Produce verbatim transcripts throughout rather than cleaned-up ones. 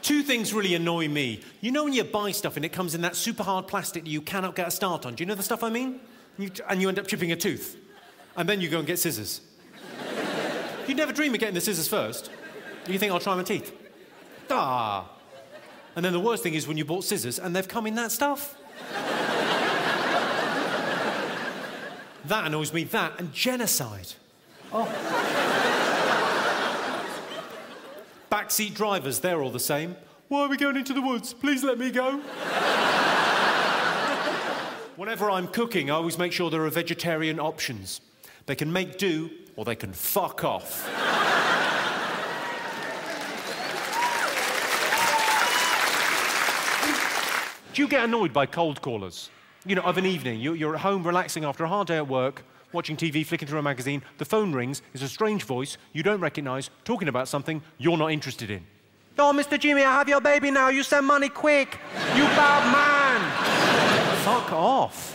Two things really annoy me. You know when you buy stuff and it comes in that super hard plastic that you cannot get a start on? Do you know the stuff I mean? You, and you end up chipping a tooth. And then you go and get scissors. You'd never dream of getting the scissors first. You think, I'll try my teeth. Ah. And then the worst thing is when you bought scissors and they've come in that stuff. That annoys me, that and genocide. Oh. Backseat drivers, they're all the same. Why are we going into the woods? Please let me go. Whenever I'm cooking, I always make sure there are vegetarian options. They can make do, or they can fuck off. Do you get annoyed by cold callers? You know, of an evening, you're at home relaxing after a hard day at work, watching T V, flicking through a magazine, the phone rings, it's a strange voice you don't recognise, talking about something you're not interested in. Oh, Mister Jimmy, I have your baby now, you send money quick, you bad man! Fuck off.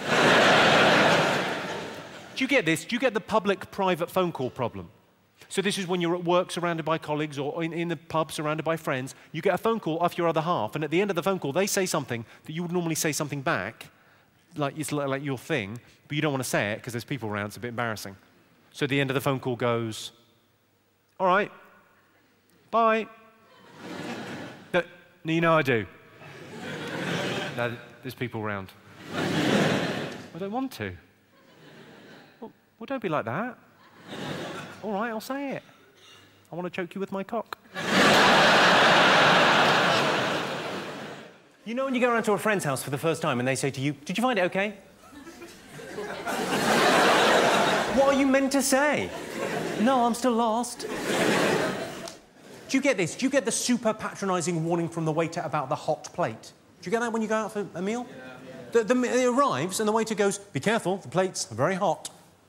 Do you get this? Do you get the public-private phone call problem? So this is when you're at work surrounded by colleagues or in, in the pub surrounded by friends, you get a phone call off your other half, and at the end of the phone call, they say something that you would normally say something back, like it's like your thing, but you don't want to say it because there's people around, it's a bit embarrassing. So at the end of the phone call goes, all right, bye. No, you know I do. No, there's people around. I don't want to. Well, well, don't be like that. All right, I'll say it. I want to choke you with my cock. You know when you go around to a friend's house for the first time and they say to you, did you find it okay? What are you meant to say? No, I'm still lost. Do you get this? Do you get the super patronising warning from the waiter about the hot plate? Do you get that when you go out for a meal? Yeah, yeah. The, the, it arrives and the waiter goes, be careful, the plates are very hot.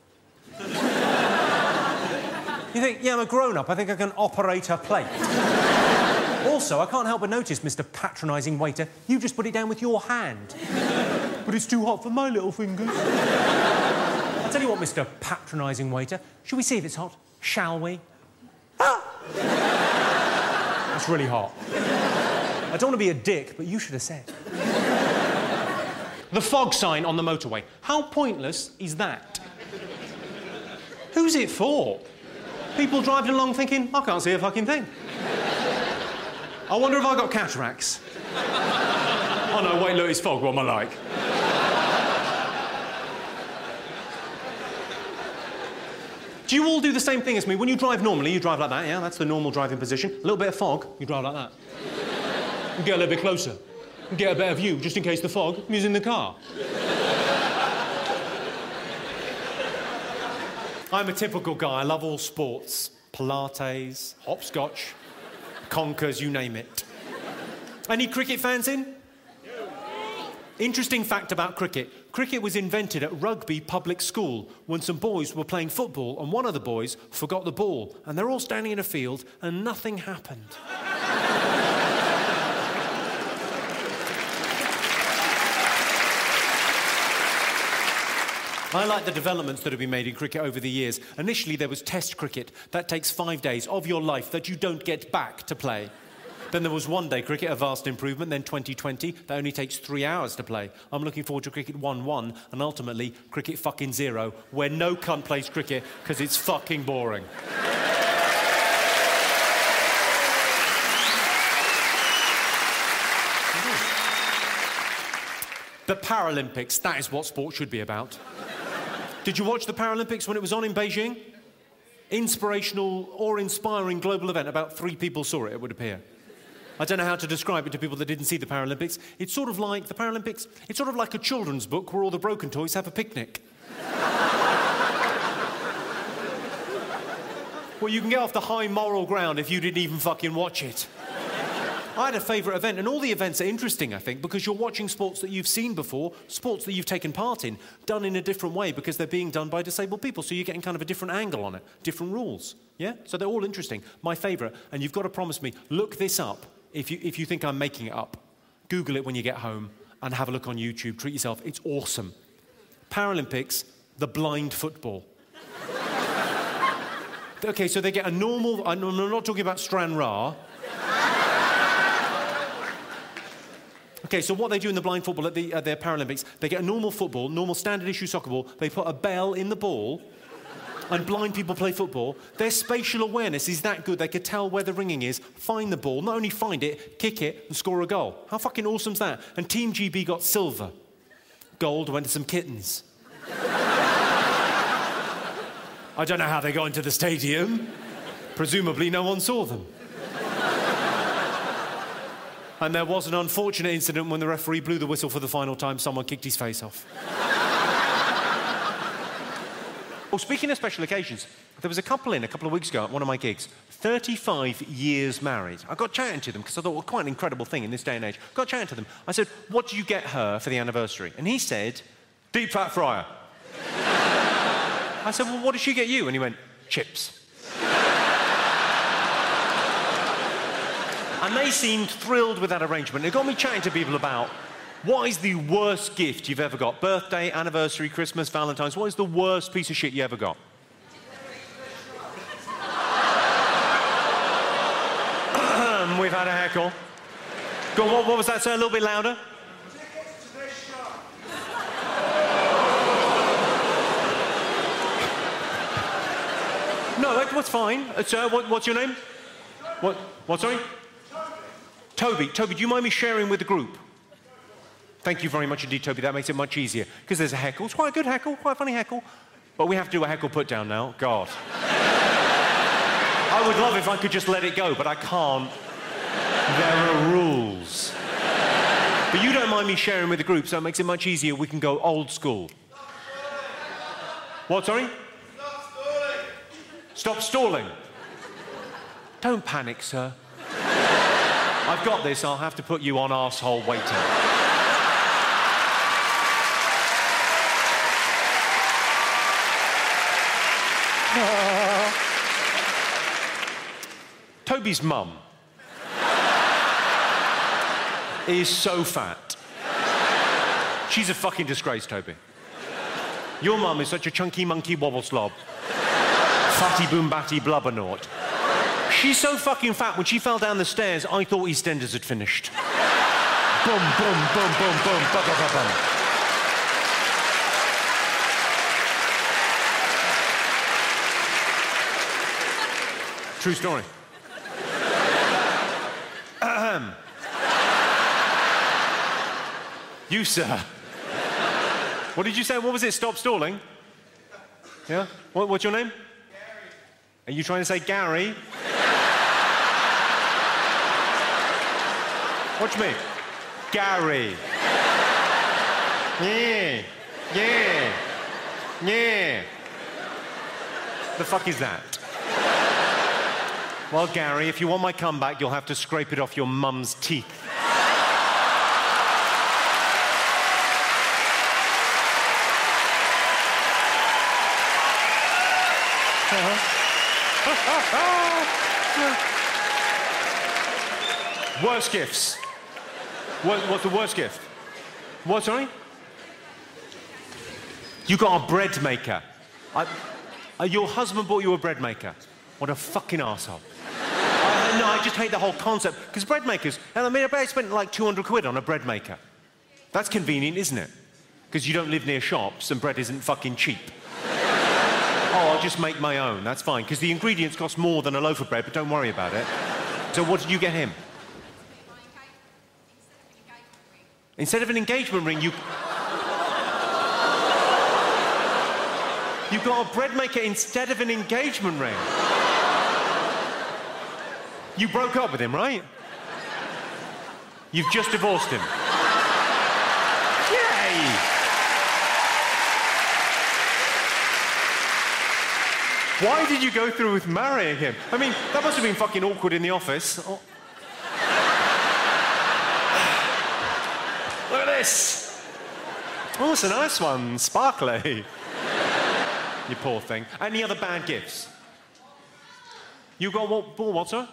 You think, yeah, I'm a grown-up, I think I can operate a plate. Also, I can't help but notice, Mister patronising waiter, you just put it down with your hand. But it's too hot for my little fingers. I'll tell you what, Mister patronising waiter, should we see if it's hot? Shall we? Ah! That's really hot. I don't want to be a dick, but you should have said. The fog sign on the motorway. How pointless is that? Who's it for? People driving along thinking, I can't see a fucking thing. I wonder if I got cataracts. Oh no, wait, look, it's fog, what am I like? Do you all do the same thing as me? When you drive normally, you drive like that, yeah? That's the normal driving position. A little bit of fog, you drive like that. You get a little bit closer. You get a better view, just in case the fog is in the car. I'm a typical guy. I love all sports. Pilates, hopscotch, conkers, you name it. Any cricket fans in? Interesting fact about cricket. Cricket was invented at Rugby Public School when some boys were playing football and one of the boys forgot the ball and they're all standing in a field and nothing happened. I like the developments that have been made in cricket over the years. Initially, there was Test cricket. That takes five days of your life that you don't get back to play. Then there was one-day cricket, a vast improvement. Then twenty twenty, that only takes three hours to play. I'm looking forward to cricket one one and ultimately cricket fucking zero, where no cunt plays cricket because it's fucking boring. The Paralympics, that is what sport should be about. Did you watch the Paralympics when it was on in Beijing? Inspirational or inspiring global event. About three people saw it, it would appear. I don't know how to describe it to people that didn't see the Paralympics. It's sort of like, the Paralympics, it's sort of like a children's book where all the broken toys have a picnic. Well, you can get off the high moral ground if you didn't even fucking watch it. I had a favourite event, and all the events are interesting, I think, because you're watching sports that you've seen before, sports that you've taken part in, done in a different way because they're being done by disabled people, so you're getting kind of a different angle on it, different rules, yeah? So they're all interesting. My favourite, and you've got to promise me, look this up if you, if you think I'm making it up. Google it when you get home and have a look on YouTube. Treat yourself. It's awesome. Paralympics, the blind football. Okay, so they get a normal... I'm not talking about Stranraer. Okay, so what they do in the blind football at the, at the Paralympics, they get a normal football, normal standard issue soccer ball, they put a bell in the ball, and blind people play football. Their spatial awareness is that good, they could tell where the ringing is, find the ball, not only find it, kick it, and score a goal. How fucking awesome's that? And Team G B got silver. Gold went to some kittens. I don't know how they got into the stadium. Presumably no one saw them. And there was an unfortunate incident when the referee blew the whistle for the final time, someone kicked his face off. Well, speaking of special occasions, there was a couple in a couple of weeks ago at one of my gigs, thirty-five years married. I got chatting to them because I thought, well, quite an incredible thing in this day and age. Got chatting to them. I said, what did you get her for the anniversary? And he said, deep fat fryer. I said, well, what did she get you? And he went, chips. And they seemed thrilled with that arrangement. It got me chatting to people about what is the worst gift you've ever got? Birthday, anniversary, Christmas, Valentine's. What is the worst piece of shit you ever got? We've had a heckle. Go on, what, what was that, sir? A little bit louder. Tickets to this show. No, that, what's fine. Uh, sir, what, what's your name? What, what, sorry? Toby. Toby, do you mind me sharing with the group? Thank you very much indeed, Toby. That makes it much easier. Because there's a heckle. It's quite a good heckle, quite a funny heckle. But we have to do a heckle put down now. God. I would love if I could just let it go, but I can't. There are rules. But you don't mind me sharing with the group, so it makes it much easier. We can go old school. What, sorry? Stop stalling. Stop stalling. Don't panic, sir. I've got this. I'll have to put you on arsehole waiting. Toby's mum is so fat. She's a fucking disgrace, Toby. Your mum is such a chunky monkey wobble slob. Fatty boom batty blubbernaut. She's so fucking fat, when she fell down the stairs, I thought EastEnders had finished. Boom, boom, boom, boom, boom, ba ba ba bum. True story. Ahem. You, sir. What did you say? What was it? Stop stalling? Yeah? What, what's your name? Gary. Are you trying to say Gary? Watch me. Gary. Yeah. Yeah. Yeah. The fuck is that? Well, Gary, if you want my comeback, you'll have to scrape it off your mum's teeth. Worst gifts. What, what's the worst gift? What, sorry? You got a bread maker. I, uh, your husband bought you a bread maker. What a fucking arsehole. I, no, I just hate the whole concept. Because bread makers, I mean, I spent like two hundred quid on a bread maker. That's convenient, isn't it? Because you don't live near shops and bread isn't fucking cheap. Oh, I'll just make my own. That's fine. Because the ingredients cost more than a loaf of bread, but don't worry about it. So what did you get him? Instead of an engagement ring, you... You got a bread maker instead of an engagement ring. You broke up with him, right? You've just divorced him. Yay! Why did you go through with marrying him? I mean, that must have been fucking awkward in the office. Oh. Look at this. Oh, it's a nice one. Sparkly. You poor thing. Any other bad gifts? You got what, what, sir?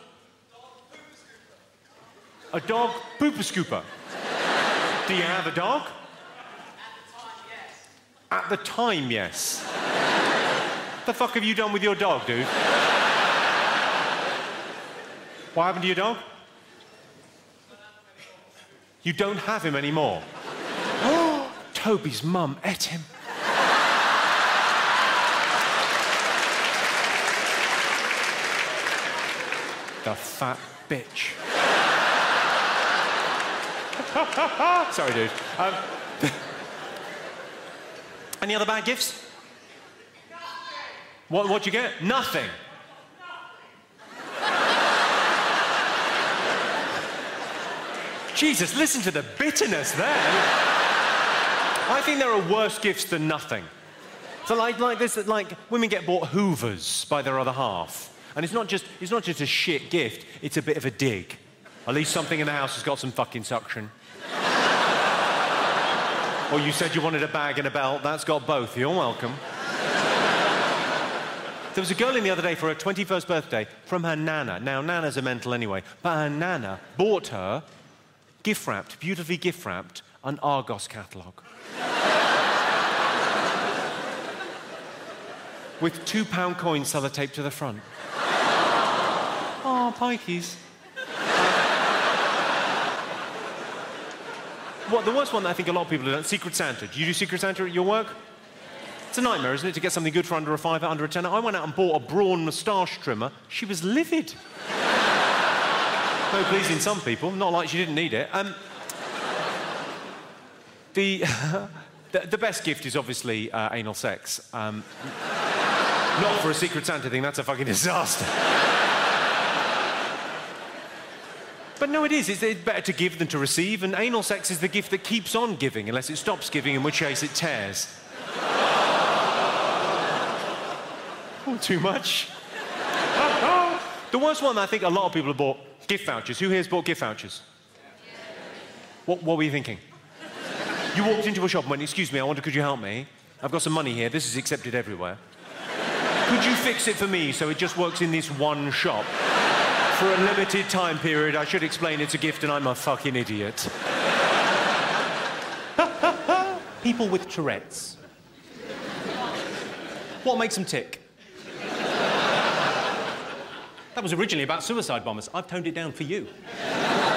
A dog pooper scooper. Do you have a dog? At the time, yes. At the time, yes. The fuck have you done with your dog, dude? What happened to your dog? You don't have him anymore. Oh, Toby's mum ate him. The fat bitch. Sorry, dude. Um, any other bad gifts? Nothing. What, what'd you get? Nothing. Jesus, listen to the bitterness there. I think there are worse gifts than nothing. So like, like this, like women get bought Hoovers by their other half. And it's not just, it's not just a shit gift, it's a bit of a dig. At least something in the house has got some fucking suction. Or you said you wanted a bag and a belt, that's got both. You're welcome. There was a girl in the other day for her twenty-first birthday from her nana. Now, nanas are mental anyway, but her nana bought her, gift-wrapped, beautifully gift-wrapped, an Argos catalogue. With two-pound coins sellotaped to the front. Oh, pikeys. What, the worst one that I think a lot of people have done, Secret Santa. Do you do Secret Santa at your work? It's a nightmare, isn't it, to get something good for under a fiver, under a tenner? I went out and bought a brawn moustache trimmer. She was livid. No pleasing some people, not like she didn't need it. Um, the, the, the best gift is obviously uh, anal sex. Um, not for a Secret Santa thing, that's a fucking disaster. But no, it is. It's, it's better to give than to receive, and anal sex is the gift that keeps on giving, unless it stops giving, in which case it tears. Oh, too much. The worst one, I think a lot of people have bought gift vouchers. Who here's bought gift vouchers? What, what were you thinking? You walked into a shop and went, excuse me, I wonder, could you help me? I've got some money here. This is accepted everywhere. Could you fix it for me so it just works in this one shop? For a limited time period, I should explain it's a gift and I'm a fucking idiot. People with Tourette's. What makes them tick? That was originally about suicide bombers. I've toned it down for you.